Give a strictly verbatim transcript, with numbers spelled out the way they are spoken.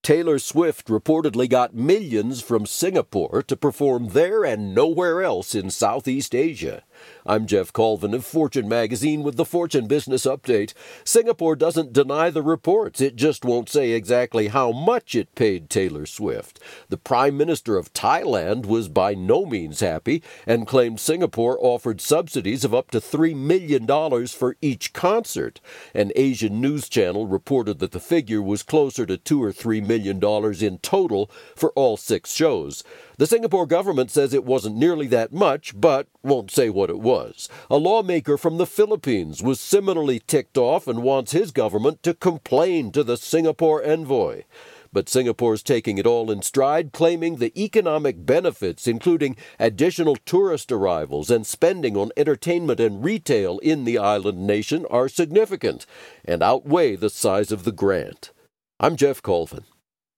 Taylor Swift reportedly got millions from Singapore to perform there and nowhere else in Southeast Asia. I'm Jeff Colvin of Fortune Magazine with the Fortune Business Update. Singapore doesn't deny the reports. It just won't say exactly how much it paid Taylor Swift. The Prime Minister of Thailand was by no means happy and claimed Singapore offered subsidies of up to three million dollars for each concert. An Asian news channel reported that the figure was closer to two or three million dollars in total for all six shows. The Singapore government says it wasn't nearly that much, but won't say what it was. A lawmaker from the Philippines was similarly ticked off and wants his government to complain to the Singapore envoy. But Singapore's taking it all in stride, claiming the economic benefits, including additional tourist arrivals and spending on entertainment and retail in the island nation, are significant and outweigh the size of the grant. I'm Jeff Colvin.